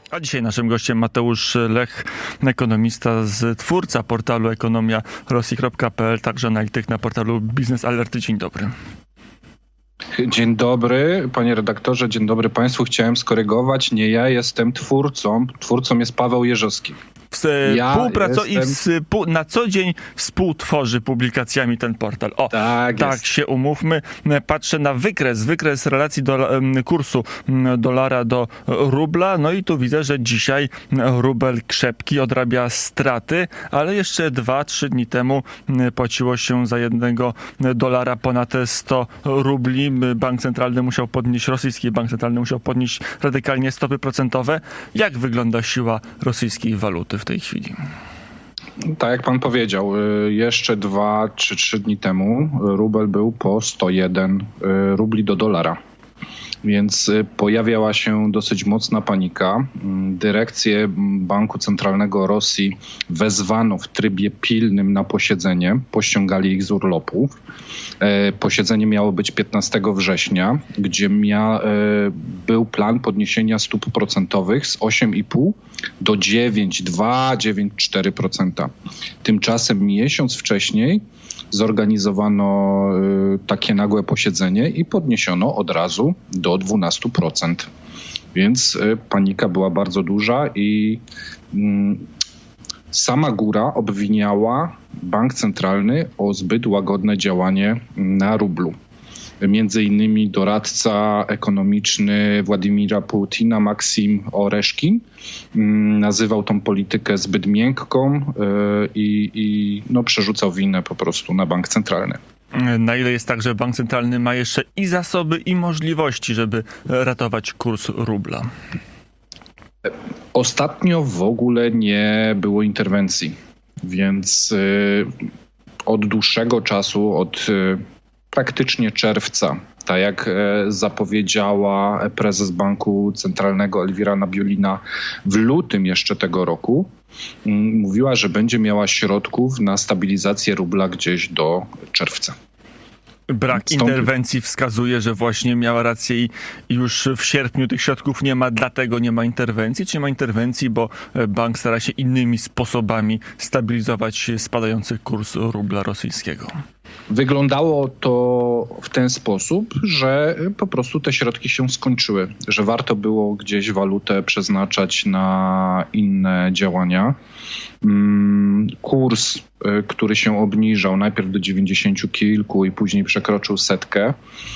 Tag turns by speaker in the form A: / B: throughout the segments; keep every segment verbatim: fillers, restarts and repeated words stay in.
A: A dzisiaj naszym gościem Mateusz Lech, ekonomista, z twórca portalu ekonomia rosji kropka pe el, także analityk na portalu Biznes Alerty. Dzień dobry.
B: Dzień dobry, panie redaktorze, dzień dobry państwu. Chciałem skorygować, nie ja jestem twórcą, twórcą jest Paweł Jerzowski.
A: Ja Współpraco- jestem... i współ... na co dzień współtworzy publikacjami ten portal. O, tak, tak się umówmy. Patrzę na wykres, wykres relacji do, kursu dolara do rubla. No i tu widzę, że dzisiaj rubel krzepki odrabia straty, ale jeszcze dwa, trzy dni temu płaciło się za jednego dolara ponad sto rubli. Bank centralny musiał podnieść, rosyjski bank centralny musiał podnieść radykalnie stopy procentowe. Jak wygląda siła rosyjskiej waluty w tej chwili?
B: Tak jak pan powiedział, jeszcze dwa czy trzy dni temu rubel był po sto jeden rubli do dolara. Więc pojawiała się dosyć mocna panika. Dyrekcję Banku Centralnego Rosji wezwano w trybie pilnym na posiedzenie. Pościągali ich z urlopów. Posiedzenie miało być piętnastego września, gdzie mia, był plan podniesienia stóp procentowych z osiem i pół do dziewięć przecinek dwa, dziewięć przecinek cztery procent. Tymczasem miesiąc wcześniej zorganizowano takie nagłe posiedzenie i podniesiono od razu do dwanaście procent. Więc panika była bardzo duża i sama góra obwiniała bank centralny o zbyt łagodne działanie na rublu. Między innymi doradca ekonomiczny Władimira Putina, Maksim Oreszkin, nazywał tą politykę zbyt miękką i, i no, przerzucał winę po prostu na bank centralny.
A: Na ile jest tak, że bank centralny ma jeszcze i zasoby, i możliwości, żeby ratować kurs rubla?
B: Ostatnio w ogóle nie było interwencji, więc od dłuższego czasu, od praktycznie czerwca, tak jak zapowiedziała prezes Banku Centralnego Elwira Nabiulina w lutym jeszcze tego roku, mówiła, że będzie miała środków na stabilizację rubla gdzieś do czerwca.
A: Brak Stąd... interwencji wskazuje, że właśnie miała rację i już w sierpniu tych środków nie ma, dlatego nie ma interwencji. Czy nie ma interwencji, bo bank stara się innymi sposobami stabilizować spadający kurs rubla rosyjskiego?
B: Wyglądało to w ten sposób, że po prostu te środki się skończyły, że warto było gdzieś walutę przeznaczać na inne działania. Kurs, który się obniżał najpierw do dziewięćdziesięciu kilku i później przekroczył setkę,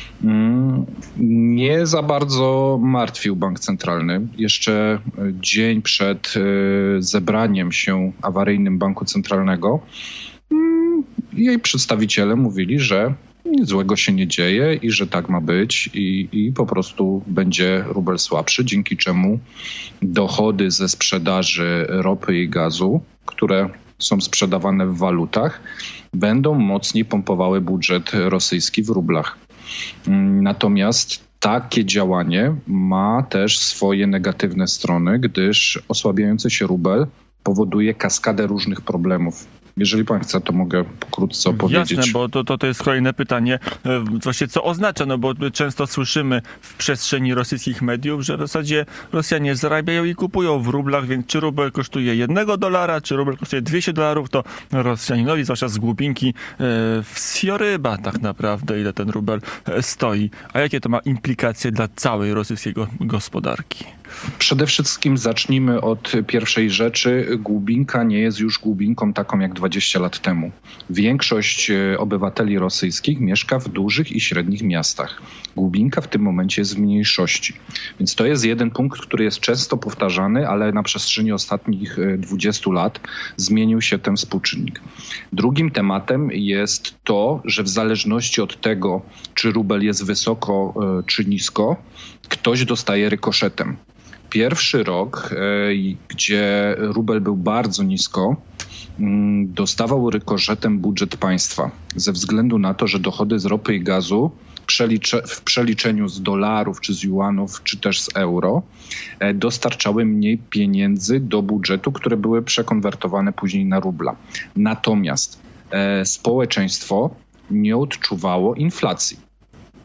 B: nie za bardzo martwił bank centralny. Jeszcze dzień przed zebraniem się awaryjnym banku centralnego jej przedstawiciele mówili, że nic złego się nie dzieje i że tak ma być i, i po prostu będzie rubel słabszy, dzięki czemu dochody ze sprzedaży ropy i gazu, które są sprzedawane w walutach, będą mocniej pompowały budżet rosyjski w rublach. Natomiast takie działanie ma też swoje negatywne strony, gdyż osłabiający się rubel powoduje kaskadę różnych problemów. Jeżeli pan chce, to mogę pokrótce opowiedzieć.
A: Jasne, bo to, to, to jest kolejne pytanie. Właśnie co oznacza, no bo często słyszymy w przestrzeni rosyjskich mediów, że w zasadzie Rosjanie zarabiają i kupują w rublach, więc czy rubel kosztuje jednego dolara, czy rubel kosztuje dwieście dolarów, to Rosjaninowi, zwłaszcza z głupinki, wsioryba tak naprawdę, ile ten rubel stoi. A jakie to ma implikacje dla całej rosyjskiej gospodarki?
B: Przede wszystkim zacznijmy od pierwszej rzeczy. Głubinka nie jest już głubinką taką jak dwadzieścia lat temu. Większość obywateli rosyjskich mieszka w dużych i średnich miastach. Głubinka w tym momencie jest w mniejszości. Więc to jest jeden punkt, który jest często powtarzany, ale na przestrzeni ostatnich dwudziestu lat zmienił się ten współczynnik. Drugim tematem jest to, że w zależności od tego, czy rubel jest wysoko czy nisko, ktoś dostaje rykoszetem. Pierwszy rok, gdzie rubel był bardzo nisko, dostawał rykoszetem budżet państwa ze względu na to, że dochody z ropy i gazu przelicze, w przeliczeniu z dolarów, czy z juanów, czy też z euro dostarczały mniej pieniędzy do budżetu, które były przekonwertowane później na rubla. Natomiast e, społeczeństwo nie odczuwało inflacji.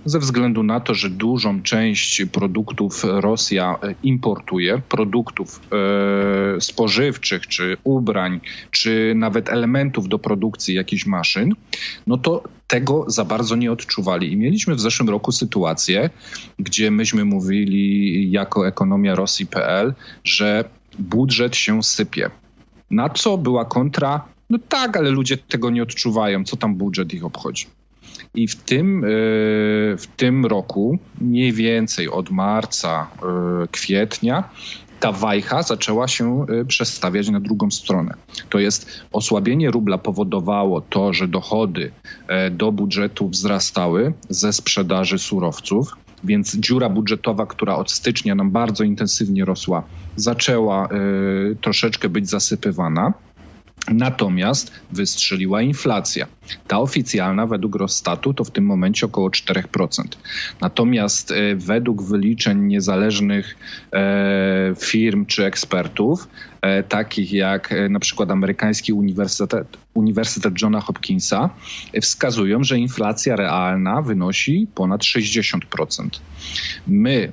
B: ze względu na to, że dużą część produktów Rosja importuje, produktów e, spożywczych, czy ubrań, czy nawet elementów do produkcji jakichś maszyn, no to tego za bardzo nie odczuwali. I mieliśmy w zeszłym roku sytuację, gdzie myśmy mówili jako ekonomia Rosji kropka pe el, że budżet się sypie. Na co była kontra? No tak, ale ludzie tego nie odczuwają. Co tam budżet ich obchodzi? I w tym, w tym roku, mniej więcej od marca, kwietnia, ta wajcha zaczęła się przestawiać na drugą stronę. To jest osłabienie rubla powodowało to, że dochody do budżetu wzrastały ze sprzedaży surowców, więc dziura budżetowa, która od stycznia nam bardzo intensywnie rosła, zaczęła troszeczkę być zasypywana. Natomiast wystrzeliła inflacja. Ta oficjalna według Rossstatu to w tym momencie około cztery procent. Natomiast e, według wyliczeń niezależnych e, firm czy ekspertów, e, takich jak e, na przykład amerykański Uniwersytet, Uniwersytet Johna Hopkinsa, e, wskazują, że inflacja realna wynosi ponad sześćdziesiąt procent. My,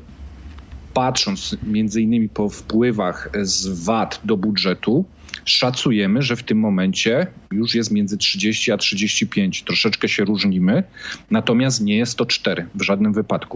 B: patrząc między innymi po wpływach z V A T do budżetu, szacujemy, że w tym momencie już jest między trzydzieści a trzydzieści pięć. Troszeczkę się różnimy, natomiast nie jest to cztery w żadnym wypadku.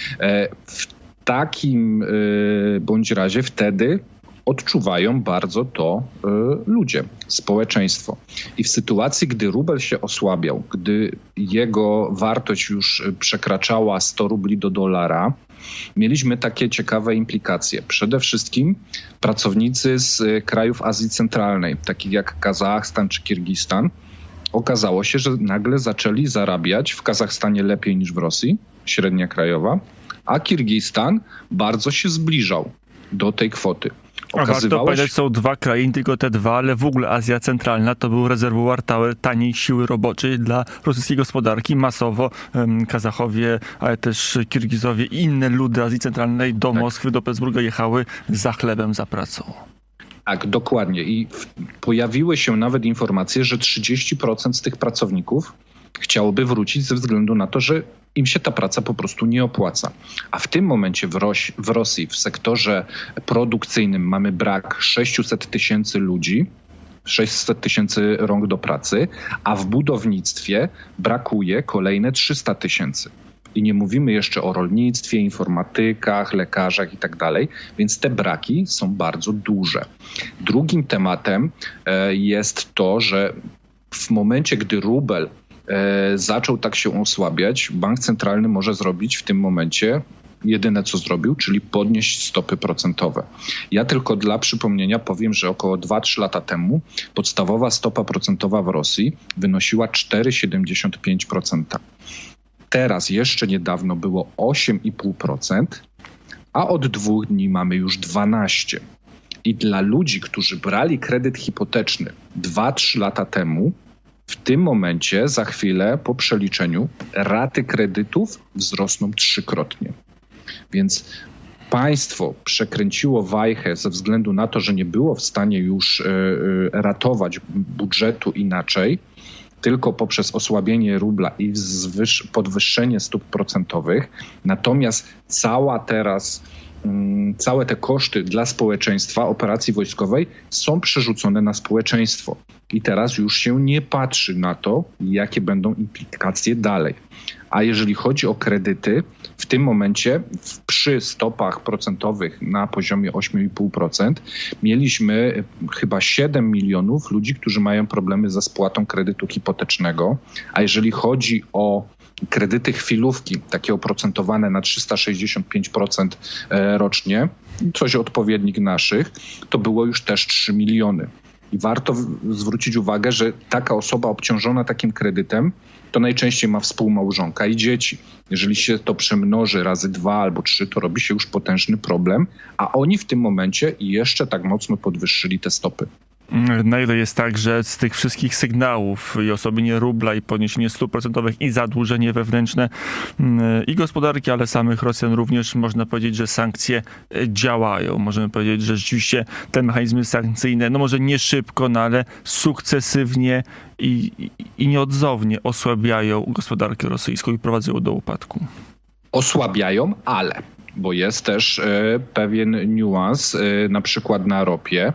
B: W takim bądź razie wtedy odczuwają bardzo to ludzie, społeczeństwo. I w sytuacji, gdy rubel się osłabiał, gdy jego wartość już przekraczała sto rubli do dolara, mieliśmy takie ciekawe implikacje. Przede wszystkim pracownicy z krajów Azji Centralnej, takich jak Kazachstan czy Kirgistan, okazało się, że nagle zaczęli zarabiać w Kazachstanie lepiej niż w Rosji, średnia krajowa, a Kirgistan bardzo się zbliżał do tej kwoty.
A: A warto powiedzieć, są dwa kraje, nie tylko te dwa, ale w ogóle Azja Centralna to był rezerwuar taniej siły roboczej dla rosyjskiej gospodarki. Masowo um, Kazachowie, ale też Kirgizowie i inne ludy Azji Centralnej do tak. Moskwy, do Petersburga jechały za chlebem, za pracą.
B: Tak, dokładnie. I w, pojawiły się nawet informacje, że trzydzieści procent z tych pracowników chciałoby wrócić ze względu na to, że im się ta praca po prostu nie opłaca. A w tym momencie w, Roś, w Rosji, w sektorze produkcyjnym mamy brak sześćset tysięcy ludzi, sześćset tysięcy rąk do pracy, a w budownictwie brakuje kolejne trzysta tysięcy. I nie mówimy jeszcze o rolnictwie, informatykach, lekarzach i tak dalej, więc te braki są bardzo duże. Drugim tematem jest to, że w momencie, gdy rubel zaczął tak się osłabiać, bank centralny może zrobić w tym momencie jedyne, co zrobił, czyli podnieść stopy procentowe. Ja tylko dla przypomnienia powiem, że około dwa trzy lata temu podstawowa stopa procentowa w Rosji wynosiła cztery przecinek siedemdziesiąt pięć procent. Teraz jeszcze niedawno było osiem przecinek pięć procent, a od dwóch dni mamy już dwanaście procent. I dla ludzi, którzy brali kredyt hipoteczny dwa trzy lata temu, w tym momencie, za chwilę, po przeliczeniu, raty kredytów wzrosną trzykrotnie. Więc państwo przekręciło wajchę ze względu na to, że nie było w stanie już ratować budżetu inaczej, tylko poprzez osłabienie rubla i podwyższenie stóp procentowych. Natomiast cała teraz, całe te koszty dla społeczeństwa operacji wojskowej są przerzucone na społeczeństwo. I teraz już się nie patrzy na to, jakie będą implikacje dalej. A jeżeli chodzi o kredyty, w tym momencie przy stopach procentowych na poziomie osiem przecinek pięć procent mieliśmy chyba siedem milionów ludzi, którzy mają problemy ze spłatą kredytu hipotecznego. A jeżeli chodzi o kredyty chwilówki, takie oprocentowane na trzysta sześćdziesiąt pięć procent rocznie, coś odpowiednik naszych, to było już też trzy miliony. I warto zwrócić uwagę, że taka osoba obciążona takim kredytem to najczęściej ma współmałżonka i dzieci. Jeżeli się to przemnoży razy dwa albo trzy, to robi się już potężny problem, a oni w tym momencie jeszcze tak mocno podwyższyli te stopy.
A: Na ile jest tak, że z tych wszystkich sygnałów i osłabienie rubla, i podniesienie stóp procentowych, i zadłużenie wewnętrzne i gospodarki, ale samych Rosjan również, można powiedzieć, że sankcje działają. Możemy powiedzieć, że rzeczywiście te mechanizmy sankcyjne, no może nie szybko, no ale sukcesywnie i, i, i nieodzownie osłabiają gospodarkę rosyjską i prowadzą ją do upadku.
B: Osłabiają, ale, bo jest też e, pewien niuans, e, na przykład na ropie.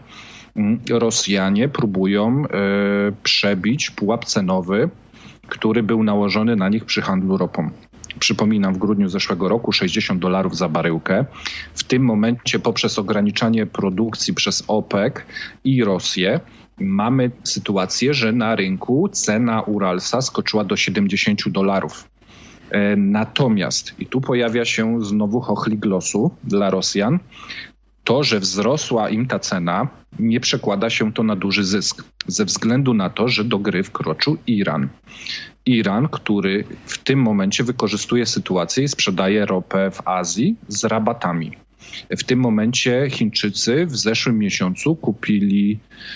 B: Rosjanie próbują e, przebić pułap cenowy, który był nałożony na nich przy handlu ropą. Przypominam, w grudniu zeszłego roku sześćdziesiąt dolarów za baryłkę. W tym momencie poprzez ograniczanie produkcji przez OPEC i Rosję mamy sytuację, że na rynku cena Uralsa skoczyła do siedemdziesiąt dolarów. E, natomiast, i tu pojawia się znowu chochlik losu dla Rosjan, to, że wzrosła im ta cena, nie przekłada się to na duży zysk. Ze względu na to, że do gry wkroczył Iran. Iran, który w tym momencie wykorzystuje sytuację i sprzedaje ropę w Azji z rabatami. W tym momencie Chińczycy w zeszłym miesiącu kupili,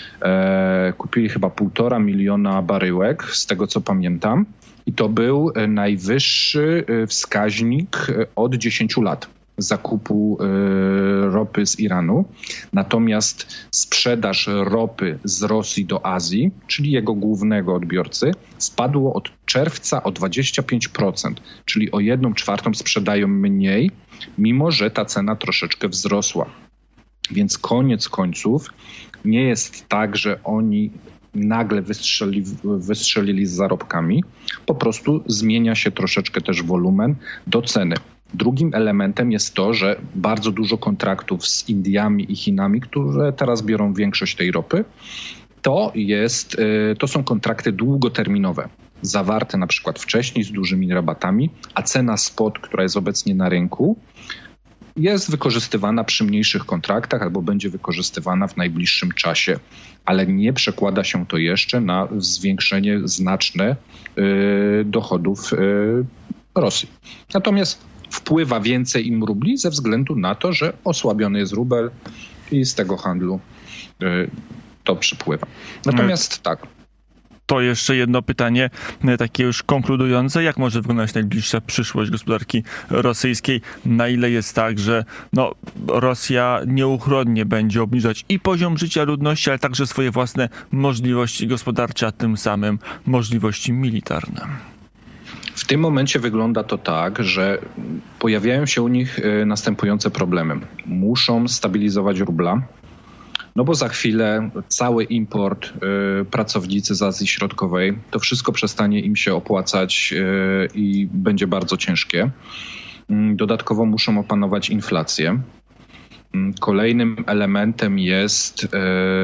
B: e, kupili chyba półtora miliona baryłek, z tego co pamiętam. I to był najwyższy wskaźnik od dziesięciu lat zakupu y, ropy z Iranu. Natomiast sprzedaż ropy z Rosji do Azji, czyli jego głównego odbiorcy, spadło od czerwca o dwadzieścia pięć procent, czyli o jedną czwartą sprzedają mniej, mimo że ta cena troszeczkę wzrosła. Więc koniec końców nie jest tak, że oni nagle wystrzeli, wystrzelili z zarobkami. Po prostu zmienia się troszeczkę też wolumen do ceny. Drugim elementem jest to, że bardzo dużo kontraktów z Indiami i Chinami, które teraz biorą większość tej ropy, to, jest, to są kontrakty długoterminowe, zawarte na przykład wcześniej z dużymi rabatami, a cena spot, która jest obecnie na rynku, jest wykorzystywana przy mniejszych kontraktach albo będzie wykorzystywana w najbliższym czasie, ale nie przekłada się to jeszcze na zwiększenie znaczne y, dochodów y, Rosji. Natomiast wpływa więcej im rubli ze względu na to, że osłabiony jest rubel i z tego handlu y, to przypływa. Natomiast tak.
A: To jeszcze jedno pytanie, takie już konkludujące. Jak może wyglądać najbliższa przyszłość gospodarki rosyjskiej? Na ile jest tak, że no, Rosja nieuchronnie będzie obniżać i poziom życia ludności, ale także swoje własne możliwości gospodarcze, a tym samym możliwości militarne?
B: W tym momencie wygląda to tak, że pojawiają się u nich następujące problemy. Muszą stabilizować rubla, no bo za chwilę cały import, y, pracownicy z Azji Środkowej, to wszystko przestanie im się opłacać y, i będzie bardzo ciężkie. Y, dodatkowo muszą opanować inflację. Y, kolejnym elementem jest y,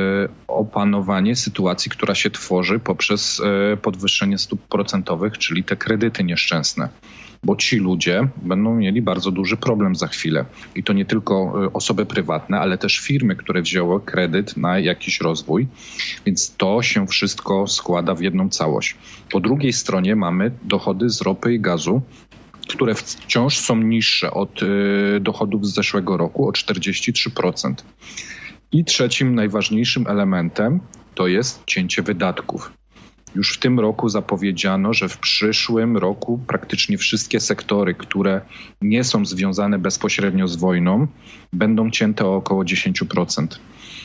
B: opanowanie sytuacji, która się tworzy poprzez y, podwyższenie stóp procentowych, czyli te kredyty nieszczęsne. Bo ci ludzie będą mieli bardzo duży problem za chwilę. I to nie tylko osoby prywatne, ale też firmy, które wzięły kredyt na jakiś rozwój. Więc to się wszystko składa w jedną całość. Po drugiej stronie mamy dochody z ropy i gazu, które wciąż są niższe od dochodów z zeszłego roku o czterdzieści trzy procent. I trzecim najważniejszym elementem to jest cięcie wydatków. Już w tym roku zapowiedziano, że w przyszłym roku praktycznie wszystkie sektory, które nie są związane bezpośrednio z wojną, będą cięte o około dziesięć procent.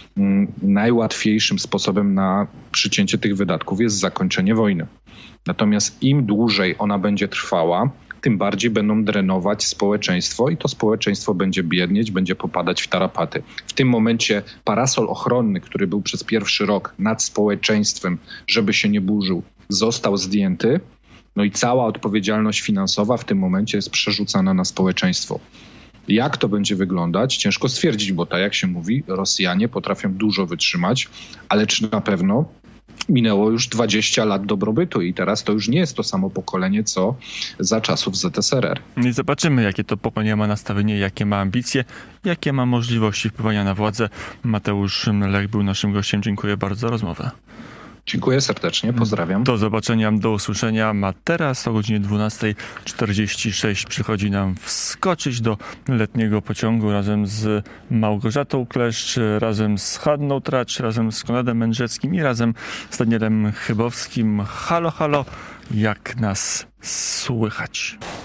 B: Najłatwiejszym sposobem na przycięcie tych wydatków jest zakończenie wojny. Natomiast im dłużej ona będzie trwała, tym bardziej będą drenować społeczeństwo i to społeczeństwo będzie biednieć, będzie popadać w tarapaty. W tym momencie parasol ochronny, który był przez pierwszy rok nad społeczeństwem, żeby się nie burzył, został zdjęty. No i cała odpowiedzialność finansowa w tym momencie jest przerzucana na społeczeństwo. Jak to będzie wyglądać? Ciężko stwierdzić, bo tak jak się mówi, Rosjanie potrafią dużo wytrzymać, ale czy na pewno? Minęło już dwadzieścia lat dobrobytu i teraz to już nie jest to samo pokolenie, co za czasów Z S R R.
A: I zobaczymy, jakie to pokolenie ma nastawienie, jakie ma ambicje, jakie ma możliwości wpływania na władzę. Mateusz Lech był naszym gościem. Dziękuję bardzo za rozmowę.
B: Dziękuję serdecznie, pozdrawiam.
A: Do zobaczenia, do usłyszenia. A teraz o godzinie dwunasta czterdzieści sześć przychodzi nam wskoczyć do letniego pociągu razem z Małgorzatą Kleszcz, razem z Hanną Tracz, razem z Konradem Mędrzeckim i razem z Danielem Chybowskim. Halo, halo, jak nas słychać?